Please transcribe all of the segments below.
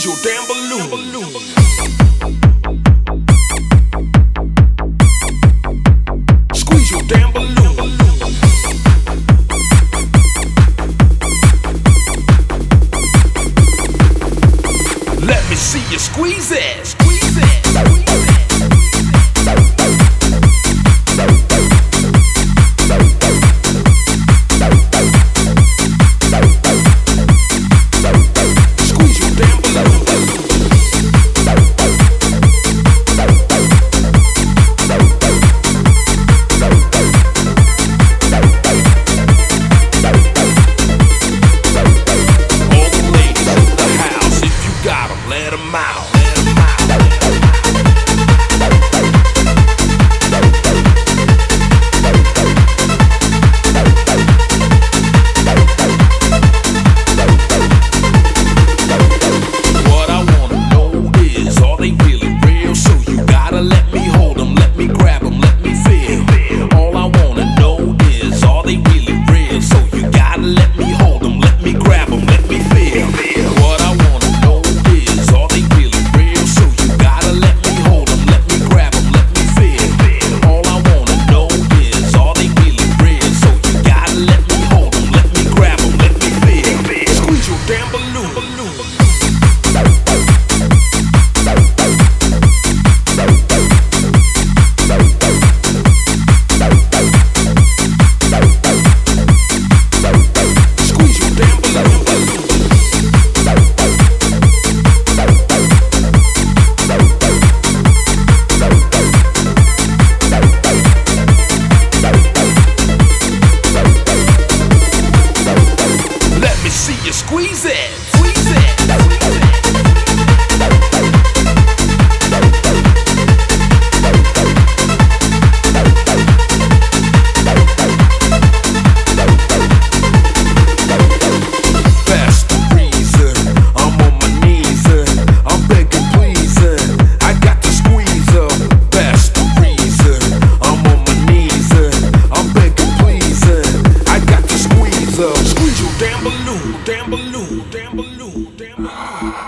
Squeeze your damn balloon. Squeeze your damn balloon. Let me see you squeeze it. Squeeze it. Let 'em out. What I wanna know is, are they really real? So you gotta let me hold 'em, let me grab 'em, let me feel. All I wanna know is, are they really real? So you gotta let me hold 'em, let me grab 'em, let me feel. What I wanna know is, are they really real? So you gotta let me hold 'em, let me grab 'em, let me feel. All I wanna know is, are they really real? So you gotta let me hold 'em, let me grab 'em, let me feel. Squeeze your damn balloon. See you squeeze it, squeeze it. That's the reason I'm on my knees and I'm begging, pleasing. I got to squeeze up. That's the reason I'm on my knees and I'm begging, pleasing. I got to squeeze up. Squeeze your damn balloon. Damn balloon, damn balloon, damn balloon.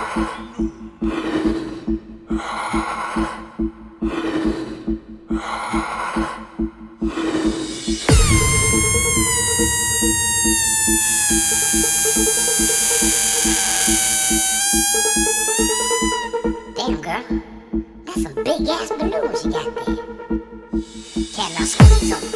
Damn, girl, that's some big ass balloons you got there. Can I squeeze them?